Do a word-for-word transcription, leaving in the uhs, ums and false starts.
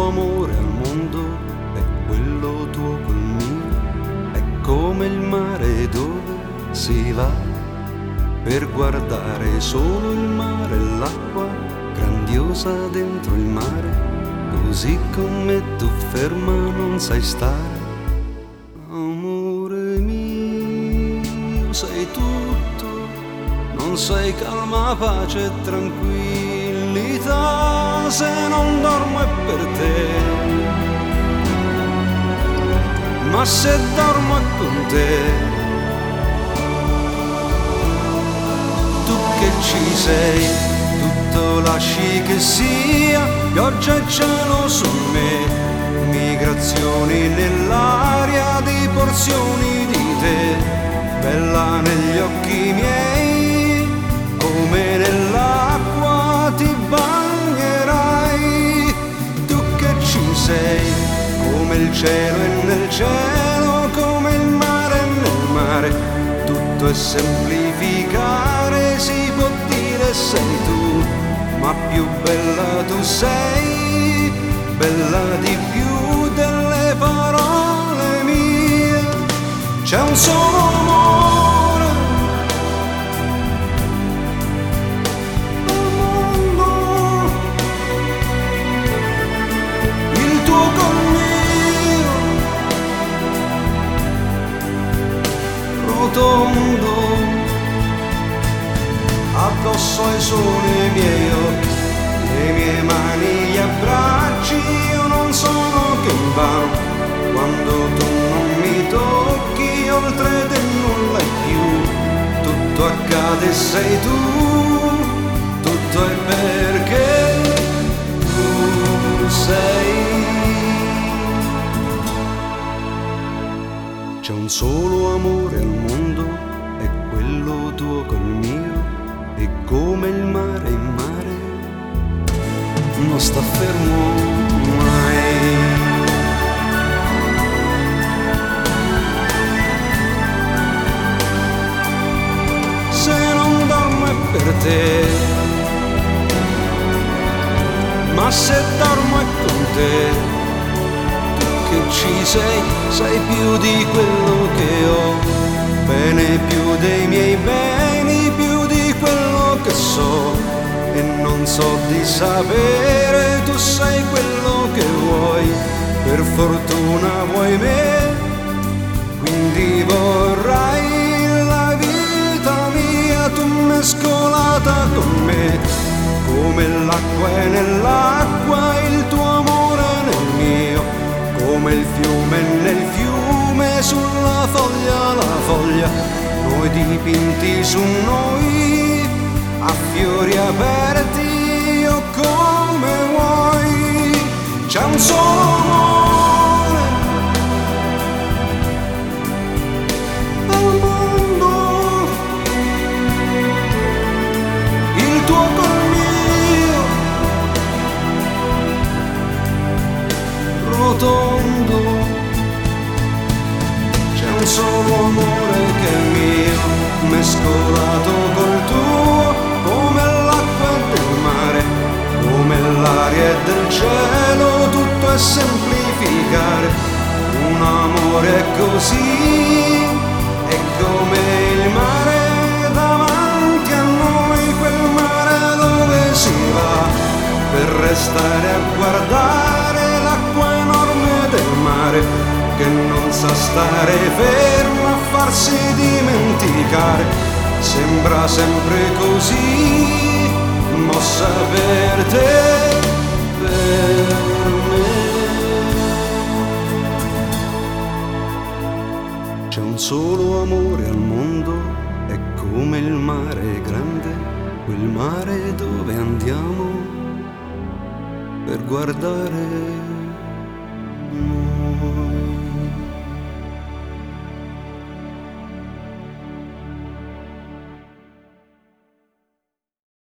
amore al mondo, è quello tuo col mio, è come il mare dove si va per guardare solo il mare e l'acqua grandiosa dentro il mare, così come tu ferma non sai stare. Amore mio, sei tutto, non sei calma, pace e tranquillità, se non dormo è per te, ma se dormo è con te. Tu che ci sei, tutto lasci che sia, pioggia e cielo su me, migrazioni nell'aria di porzioni di te, bella negli occhi miei, come nell'acqua ti bagnerai. Tu che ci sei, come il cielo e nel cielo, come il mare e nel mare, tutto è semplificare, si può dire sei tu, ma più bella tu sei, bella di più delle parole mie. C'è un solo amore al mondo, il tuo col mio, rotondo, addosso ai soli miei occhi, le mie mani, gli abbracci, io non sono che in vano, quando tu non mi tocchi, oltre te nulla è più, tutto accade sei tu, tutto è perché tu sei. C'è un solo amore al mondo, è quello tuo col mio, e come il mare in mare non sta fermo mai. Se non dormo è per te, ma se dormo è con te. Tu che ci sei, sei più di quello che ho, bene più dei miei beni, più di quello che so e non so di sapere. Tu sei quello che vuoi, per fortuna vuoi me, quindi vorrai la vita mia, tu mescolata con me, come l'acqua è nell'acqua, il tuo amore nel mio, come il fiume nel fiume, sulla foglia la foglia, noi dipinti su noi, a fiori aperti o come vuoi. C'è un solo amore al mondo, il tuo col mio, rotondo. C'è un solo amore che è mio, mescolato col tuo, come l'acqua del mare, come l'aria e del cielo, tutto è semplificare. Un amore è così, è come il mare davanti a noi, quel mare dove si va per restare a guardare l'acqua enorme del mare, che non sa stare fermo a farsi dimenticare, sembra sempre così, mossa per te, per me. C'è un solo amore al mondo, è come il mare grande, quel mare dove andiamo per guardare